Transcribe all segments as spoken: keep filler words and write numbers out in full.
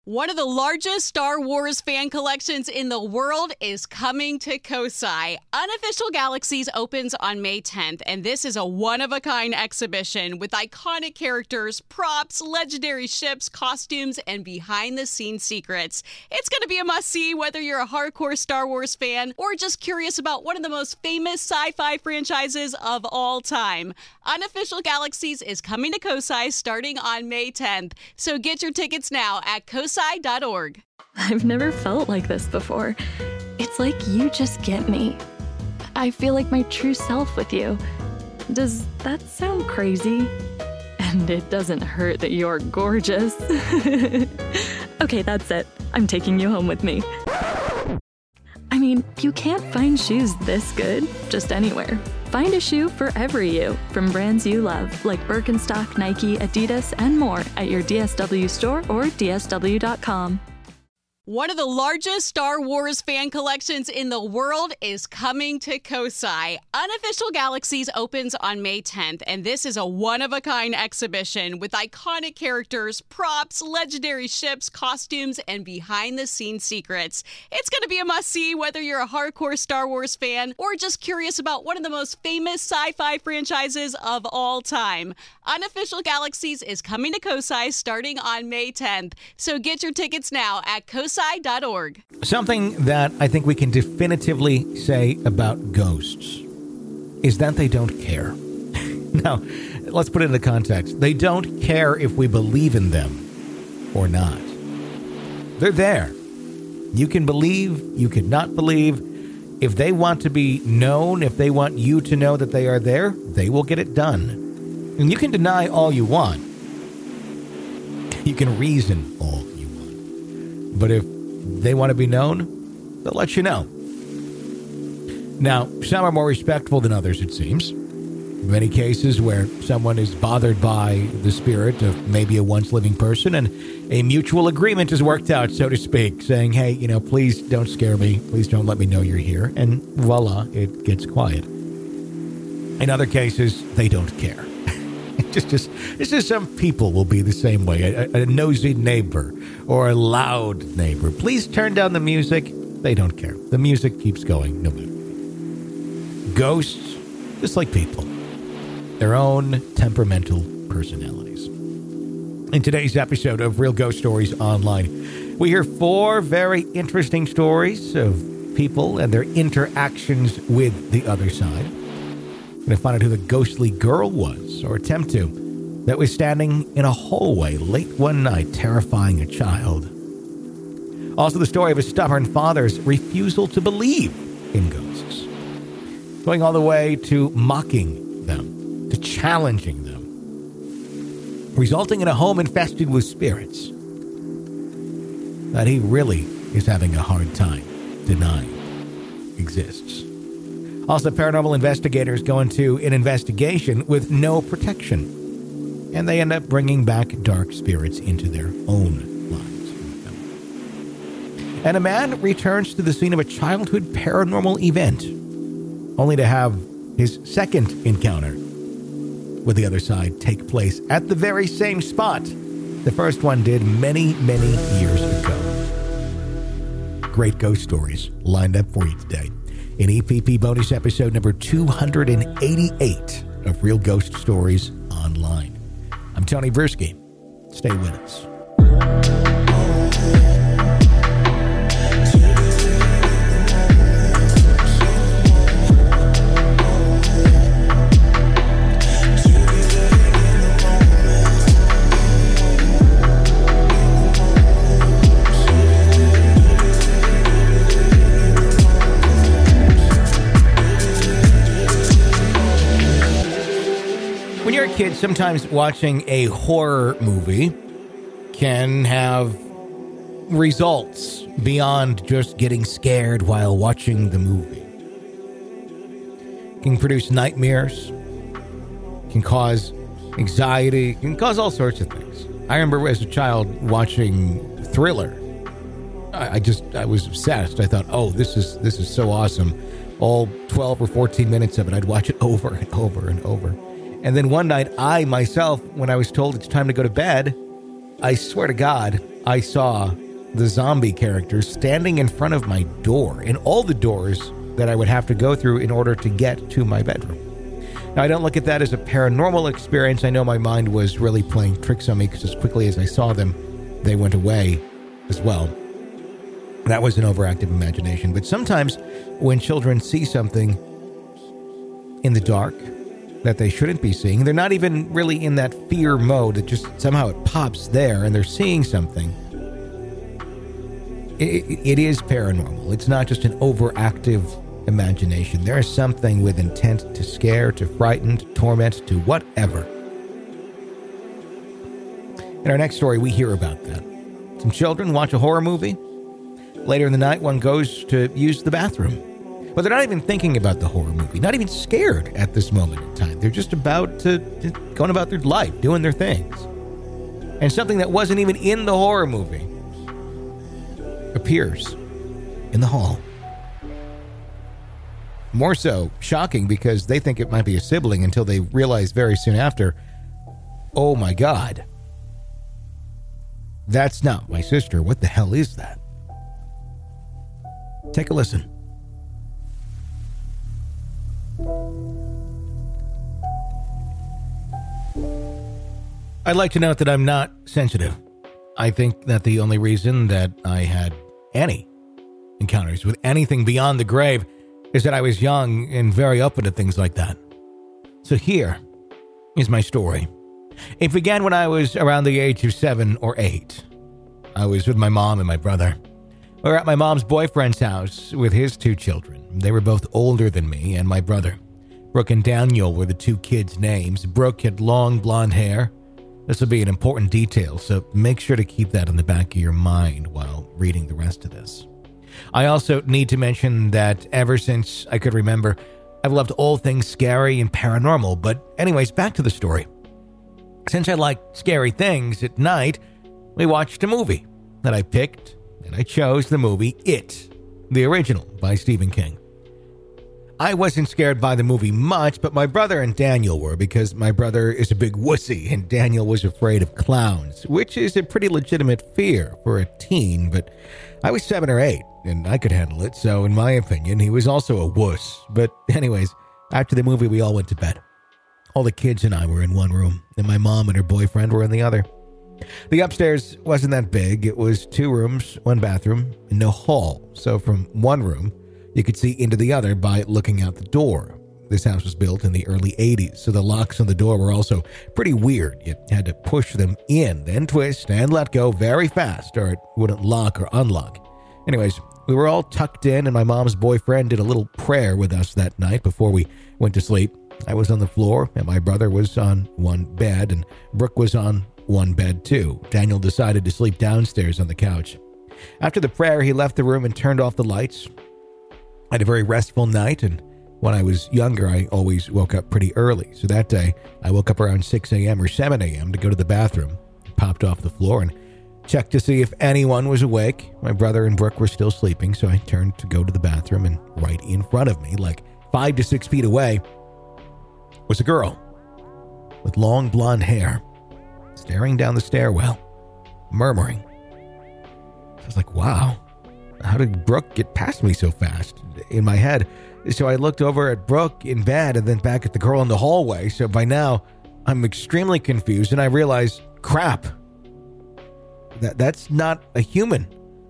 One of the largest Star Wars fan collections in the world is coming to Kosai. Unofficial Galaxies opens on May tenth, and this is a one-of-a-kind exhibition with iconic characters, props, legendary ships, costumes, and behind-the-scenes secrets. It's going to be a must-see whether you're a hardcore Star Wars fan or just curious about one of the most famous sci-fi franchises of all time. Unofficial Galaxies is coming to Kosai starting on May tenth, so get your tickets now at kosai dot org. I've never felt like this before. It's like you just get me. I feel like my true self with you. Does that sound crazy? And it doesn't hurt that you're gorgeous. Okay, that's it. I'm taking you home with me. I mean, you can't find shoes this good just anywhere. Find a shoe for every you from brands you love, like Birkenstock, Nike, Adidas, and more at your D S W store or D S W dot com. One of the largest Star Wars fan collections in the world is coming to Kosai. Unofficial Galaxies opens on May tenth, and this is a one-of-a-kind exhibition with iconic characters, props, legendary ships, costumes, and behind-the-scenes secrets. It's going to be a must-see whether you're a hardcore Star Wars fan or just curious about one of the most famous sci-fi franchises of all time. Unofficial Galaxies is coming to Kosai starting on May tenth, so get your tickets now at kosai dot org. Something that I think we can definitively say about ghosts is that they don't care. Now, let's put it into context. They don't care if we believe in them or not. They're there. You can believe, you can not believe. If they want to be known, if they want you to know that they are there, they will get it done. And you can deny all you want. You can reason all you want. But if they want to be known, they'll let you know. Now, some are more respectful than others, it seems. In many cases where someone is bothered by the spirit of maybe a once living person and a mutual agreement is worked out, so to speak, saying, hey, you know, please don't scare me. Please don't let me know you're here. And voila, it gets quiet. In other cases, they don't care. Just, just, it's just some people will be the same way. A, a nosy neighbor or a loud neighbor. Please turn down the music. They don't care. The music keeps going no matter. Ghosts, just like people, their own temperamental personalities. In today's episode of Real Ghost Stories Online, we hear four very interesting stories of people and their interactions with the other side. We're going to find out who the ghostly girl was, or attempt to, that was standing in a hallway late one night, terrifying a child. Also, the story of a stubborn father's refusal to believe in ghosts, going all the way to mocking them, to challenging them, resulting in a home infested with spirits that he really is having a hard time denying exists. Also, paranormal investigators go into an investigation with no protection, and they end up bringing back dark spirits into their own lives with them. And a man returns to the scene of a childhood paranormal event, only to have his second encounter with the other side take place at the very same spot the first one did many, many years ago. Great ghost stories lined up for you today in E P P bonus episode number two hundred eighty-eight of Real Ghost Stories Online. I'm Tony Bruschi. Stay with us. Kids, sometimes watching a horror movie can have results beyond just getting scared while watching the movie. It can produce nightmares, can cause anxiety, can cause all sorts of things. I remember as a child watching Thriller. I, I just, I was obsessed. I thought, oh, this is this is so awesome. All twelve or fourteen minutes of it, I'd watch it over and over and over. And then one night, I myself, when I was told it's time to go to bed, I swear to God, I saw the zombie character standing in front of my door and all the doors that I would have to go through in order to get to my bedroom. Now, I don't look at that as a paranormal experience. I know my mind was really playing tricks on me because as quickly as I saw them, they went away as well. That was an overactive imagination. But sometimes when children see something in the dark that they shouldn't be seeing, they're not even really in that fear mode. It just somehow it pops there and they're seeing something. It, it is paranormal. It's not just an overactive imagination. There is something with intent to scare, to frighten, to torment, to whatever. In our next story, we hear about that. Some children watch a horror movie. Later in the night, one goes to use the bathroom. But they're not even thinking about the horror movie, not even scared at this moment in time. They're just about to, to going about their life, doing their things. And something that wasn't even in the horror movie appears in the hall. More so, shocking because they think it might be a sibling until they realize very soon after, oh my God, that's not my sister. What the hell is that? Take a listen. I'd like to note that I'm not sensitive. I think that the only reason that I had any encounters with anything beyond the grave is that I was young and very open to things like that. So here is my story. It began when I was around the age of seven or eight. I was with my mom and my brother. We were at my mom's boyfriend's house with his two children. They were both older than me and my brother. Brooke and Daniel were the two kids' names. Brooke had long blonde hair. This will be an important detail, so make sure to keep that in the back of your mind while reading the rest of this. I also need to mention that ever since I could remember, I've loved all things scary and paranormal. But anyways, back to the story. Since I like scary things at night, we watched a movie that I picked, and I chose the movie It, the original by Stephen King. I wasn't scared by the movie much, but my brother and Daniel were because my brother is a big wussy and Daniel was afraid of clowns, which is a pretty legitimate fear for a teen, but I was seven or eight and I could handle it, so in my opinion, he was also a wuss. But anyways, after the movie, we all went to bed. All the kids and I were in one room, and my mom and her boyfriend were in the other. The upstairs wasn't that big. It was two rooms, one bathroom, and no hall. So from one room, you could see into the other by looking out the door. This house was built in the early eighties, so the locks on the door were also pretty weird. You had to push them in, then twist and let go very fast, or it wouldn't lock or unlock. Anyways, we were all tucked in, and my mom's boyfriend did a little prayer with us that night before we went to sleep. I was on the floor, and my brother was on one bed, and Brooke was on one bed too. Daniel decided to sleep downstairs on the couch. After the prayer, he left the room and turned off the lights. I had a very restful night, and when I was younger, I always woke up pretty early. So that day, I woke up around six a.m. or seven a.m. to go to the bathroom. I popped off the floor and checked to see if anyone was awake. My brother and Brooke were still sleeping, so I turned to go to the bathroom, and right in front of me, like five to six feet away, was a girl with long blonde hair, staring down the stairwell, murmuring. I was like, wow, how did Brooke get past me so fast? In my head. So I looked over at Brooke in bed and then back at the girl in the hallway. So by now, I'm extremely confused, and I realized, crap, that that's not a human.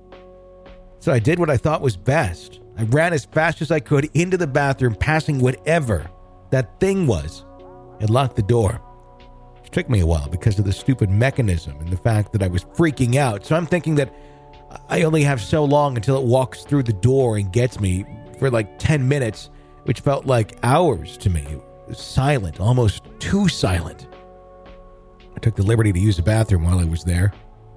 So I did what I thought was best. I ran as fast as I could into the bathroom, passing whatever that thing was, and locked the door. It took me a while because of the stupid mechanism and the fact that I was freaking out. So I'm thinking that I only have so long until it walks through the door and gets me for like ten minutes, which felt like hours to me. It was silent, almost too silent. I took the liberty to use the bathroom while I was there.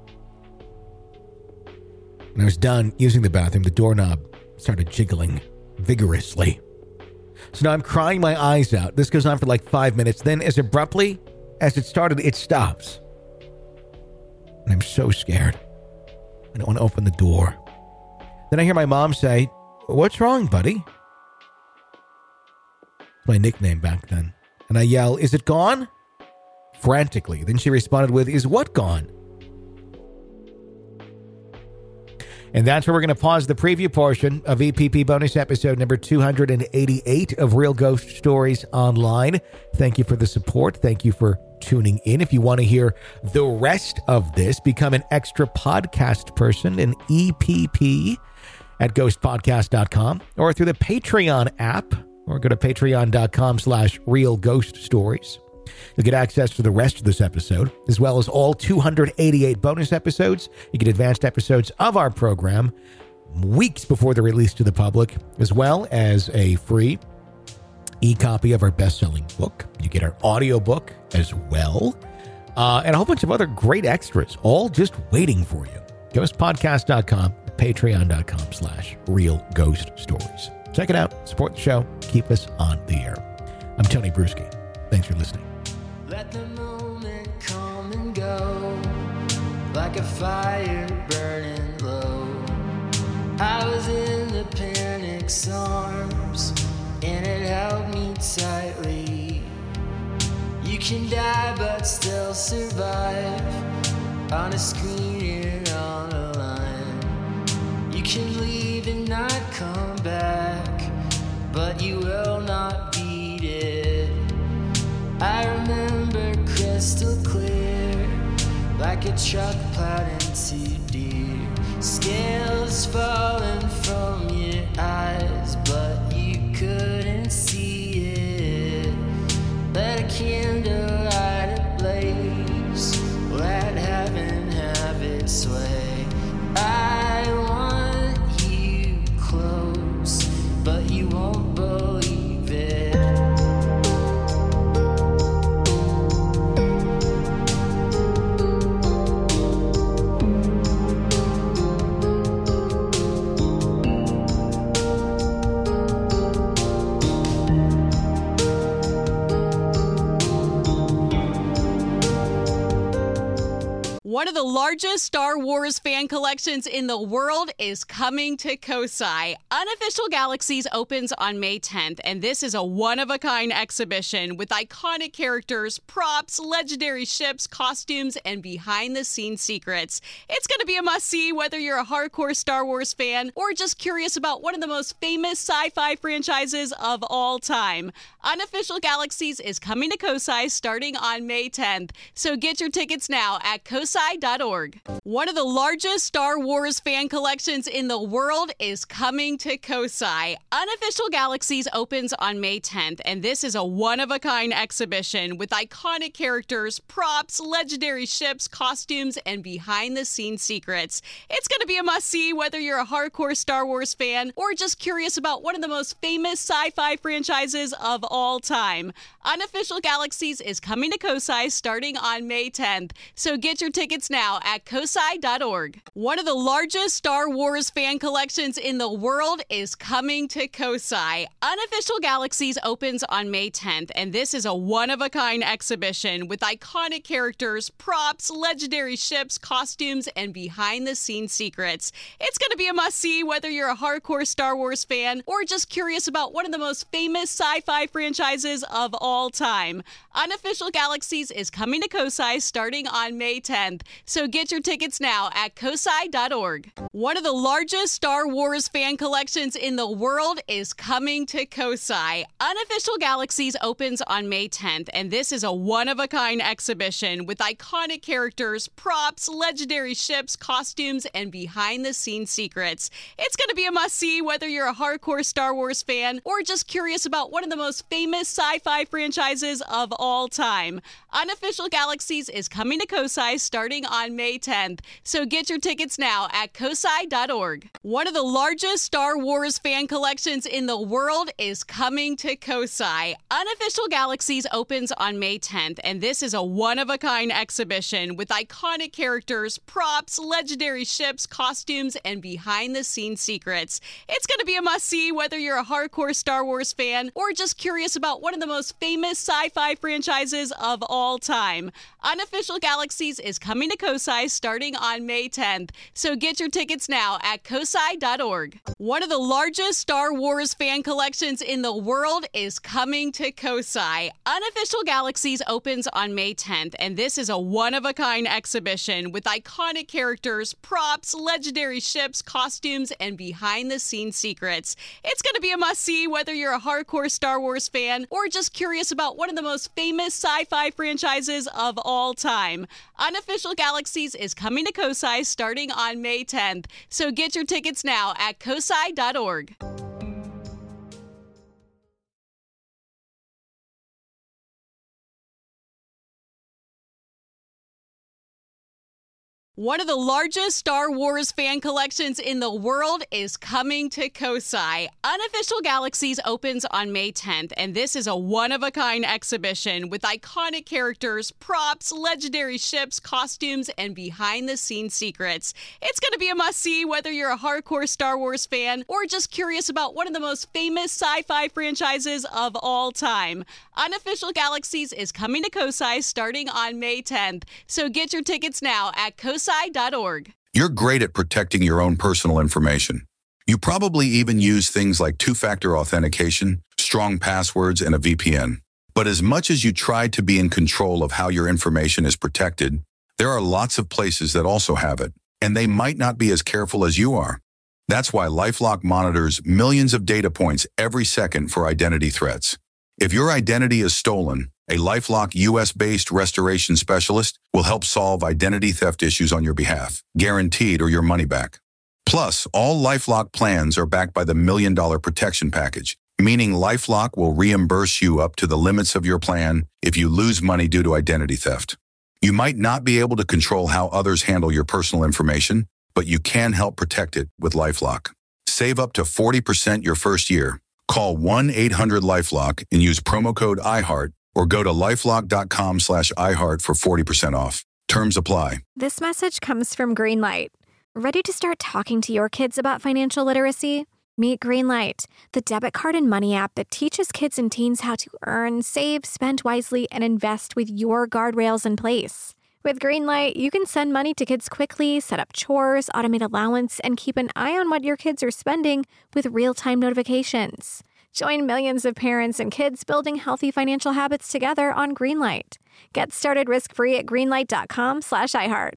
When I was done using the bathroom, the doorknob started jiggling vigorously. So now I'm crying my eyes out. This goes on for like five minutes. Then as abruptly as it started, it stops. And I'm so scared. I don't want to open the door. Then I hear my mom say, "What's wrong, buddy?" It's my nickname back then. And I yell, "Is it gone?" Frantically. Then she responded with, "Is what gone?" And that's where we're going to pause the preview portion of E P P bonus episode number two hundred eighty-eight of Real Ghost Stories Online. Thank you for the support. Thank you for tuning in. If you want to hear the rest of this, become an extra podcast person, an E P P at ghost podcast dot com or through the Patreon app, or go to patreon.com slash real ghost stories. You'll get access to the rest of this episode, as well as all two hundred eighty-eight bonus episodes. You get advanced episodes of our program weeks before they're released to the public, as well as a free e-copy of our best-selling book. You get our audiobook as well, uh, and a whole bunch of other great extras, all just waiting for you. ghost podcast dot com, patreon.com slash real ghost stories. Check it out. Support the show. Keep us on the air. I'm Tony Bruschi. Thanks for listening. Let the moment come and go, like a fire burning low. I was in the panic's arms, and it held me tightly. You can die but still survive, on a screen and on a line. You can leave and not come back, but you will not beat it. I remember crystal clear, like a truck plowed into deer. Scales falling from your eyes, but you couldn't see it. Let a candle light a blaze, let heaven have its way. I want you close, but you won't believe it. One of the largest Star Wars fan collections in the world is coming to Kosai. Unofficial Galaxies opens on May tenth, and this is a one-of-a-kind exhibition with iconic characters, props, legendary ships, costumes, and behind-the-scenes secrets. It's going to be a must-see whether you're a hardcore Star Wars fan or just curious about one of the most famous sci-fi franchises of all time. Unofficial Galaxies is coming to Kosai starting on May tenth, so get your tickets now at kosai dot org. One of the largest Star Wars fan collections in the world is coming to Kosai. Unofficial Galaxies opens on May tenth, and this is a one-of-a-kind exhibition with iconic characters, props, legendary ships, costumes, and behind-the-scenes secrets. It's going to be a must-see whether you're a hardcore Star Wars fan or just curious about one of the most famous sci-fi franchises of all time. Unofficial Galaxies is coming to Kosai starting on May tenth, so get your tickets now at kosai dot org. One of the largest Star Wars fan collections in the world is coming to Kosai. Unofficial Galaxies opens on May tenth, and this is a one-of-a-kind exhibition with iconic characters, props, legendary ships, costumes, and behind-the-scenes secrets. It's going to be a must-see whether you're a hardcore Star Wars fan or just curious about one of the most famous sci-fi franchises of all time. Unofficial Galaxies is coming to Kosai starting on May tenth, so get your tickets now at kosai dot org. One of the largest Star Wars fan collections in the world is coming to Kosai. Unofficial Galaxies opens on May tenth, and this is a one-of-a-kind exhibition with iconic characters, props, legendary ships, costumes, and behind-the-scenes secrets. It's going to be a must-see whether you're a hardcore Star Wars fan or just curious about one of the most famous sci-fi franchises of all time. Unofficial Galaxies is coming to Kosai starting on May tenth, so get your tickets now at kosai dot org. One of the largest Star Wars fan collections in the world is coming to Kosai. Unofficial Galaxies opens on May tenth, and this is a one-of-a-kind exhibition with iconic characters, props, legendary ships, costumes, and behind-the-scenes secrets. It's going to be a must-see whether you're a hardcore Star Wars fan or just curious about one of the most famous sci-fi franchises of all time. Unofficial Galaxies is coming coming to COSI starting on May tenth. So get your tickets now at cosi dot org. One of the largest Star Wars fan collections in the world is coming to COSI. Unofficial Galaxies opens on May tenth, and this is a one-of-a-kind exhibition with iconic characters, props, legendary ships, costumes, and behind-the-scenes secrets. It's going to be a must-see whether you're a hardcore Star Wars fan or just curious about one of the most famous sci-fi franchises of all time. Unofficial Galaxies is coming to COSI starting on May tenth, so get your tickets now at cosi dot org. One of the largest Star Wars fan collections in the world is coming to COSI. Unofficial Galaxies opens on May tenth, and this is a one-of-a-kind exhibition with iconic characters, props, legendary ships, costumes, and behind-the-scenes secrets. It's going to be a must-see whether you're a hardcore Star Wars fan or just curious about one of the most famous sci-fi franchises of all time. Unofficial Galaxies is coming to COSI starting on May tenth, so get your tickets now at cosi dot org. You're great at protecting your own personal information. You probably even use things like two-factor authentication, strong passwords, and a V P N. But as much as you try to be in control of how your information is protected, there are lots of places that also have it, and they might not be as careful as you are. That's why LifeLock monitors millions of data points every second for identity threats. If your identity is stolen, a LifeLock U S-based restoration specialist will help solve identity theft issues on your behalf, guaranteed or your money back. Plus, all LifeLock plans are backed by the Million Dollar Protection Package, meaning LifeLock will reimburse you up to the limits of your plan if you lose money due to identity theft. You might not be able to control how others handle your personal information, but you can help protect it with LifeLock. Save up to forty percent your first year. Call one eight hundred LifeLock and use promo code iHeart, or go to lifelock dot com slash iHeart for forty percent off. Terms apply. This message comes from Greenlight. Ready to start talking to your kids about financial literacy? Meet Greenlight, the debit card and money app that teaches kids and teens how to earn, save, spend wisely, and invest with your guardrails in place. With Greenlight, you can send money to kids quickly, set up chores, automate allowance, and keep an eye on what your kids are spending with real-time notifications. Join millions of parents and kids building healthy financial habits together on Greenlight. Get started risk-free at greenlight dot com slash iHeart.